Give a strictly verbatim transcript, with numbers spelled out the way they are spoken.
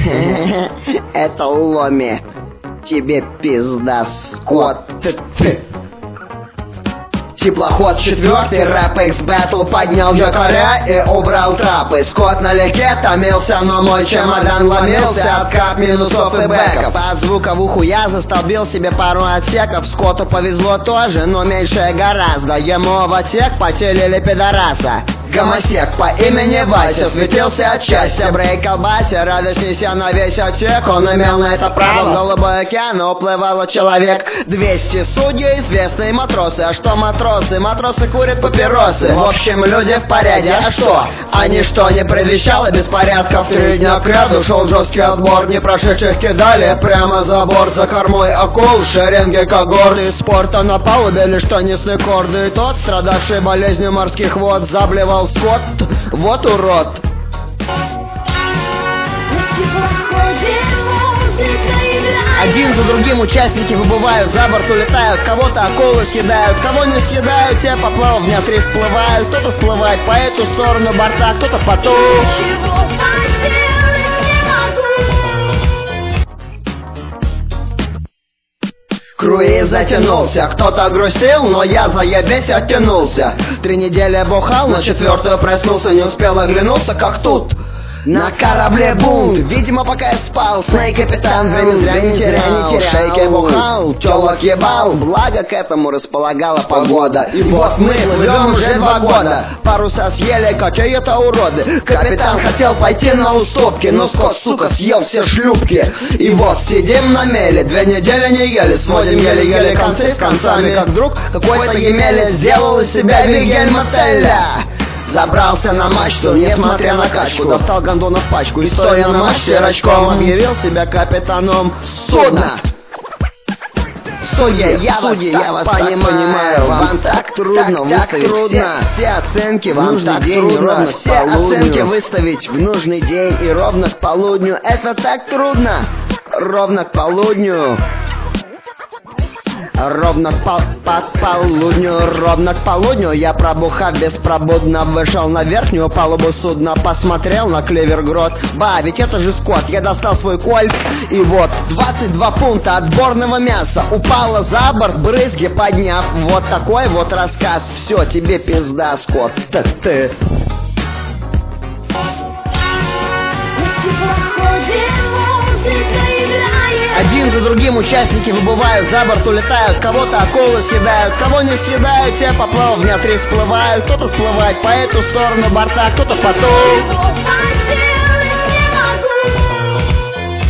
Это Ломи. Тебе пизда, скот. Теплоход четвертый, рэп X Battle поднял якоря и убрал трапы. Скот налегке томился, но мой чемодан ломился от кап, минусов и бэков. От звука в уху я застолбил себе пару отсеков. Скотту повезло тоже, но меньше гораздо. Ему в отсек потелили пидораса. Гомосек по имени Вася светился от счастья. Брейк колбасе, радость неся на весь отсек. Он имел на это право. В голубой океан уплывало человек двести. Судьи известные матросы. А что матросы? Матросы курят папиросы. В общем, люди в порядке. А что? А ничто не предвещало беспорядков. Три дня кряду шел жесткий отбор. Не прошедших кидали прямо за борт. За кормой акул, шеренги когорты. Из спорта на палубе лишь теннисные корды. И тот, страдавший болезнью морских вод, заблевал скот, вот урод. Один за другим участники выбывают, за борт улетают, кого-то акулы съедают, кого не съедают, те поплав в дня три всплывают. Кто-то всплывает по эту сторону борта, кто-то по ту. Круиз затянулся, кто-то грустил, но я заебись оттянулся. Три недели бухал, на четвертую проснулся, не успел оглянуться, как тут на корабле бунт. Видимо, пока я спал, Снейк капитан время зря не терял. В шейке бухал, телок ебал, благо к этому располагала погода. И вот мы плывем уже два года, паруса съели какие-то уроды. Капитан хотел пойти на уступки, но Скот, сука, съел все шлюпки. И вот сидим на мели, две недели не ели, сводим еле-еле концы с концами, как вдруг какой-то Емеля сделал из себя Вильгельма Телля. Забрался на мачту, несмотря на качку, достал гондонов пачку и, стоя на мачте, рачком объявил себя капитаном судна. Судья, я вас, я вас понимаю, вам так трудно выставить все, все оценки, вам так трудно все оценки выставить в нужный день и ровно к полудню. Это так трудно, ровно к полудню. Ровно к пол по полудню, ровно к полудню я, пробухав беспробудно, вышел на верхнюю палубу судна, посмотрел на Клевергрот. Ба, ведь это же Скот. Я достал свой кольт, и вот двадцать два фунта отборного мяса упало за борт, брызги подняв. Вот такой вот рассказ. Все, тебе пизда, Скот. Так ты. Один за другим участники выбывают, за борт улетают, кого-то акулы съедают, кого не съедают, те поплав в дня три всплывают. Кто-то всплывает по эту сторону борта, кто-то по ту.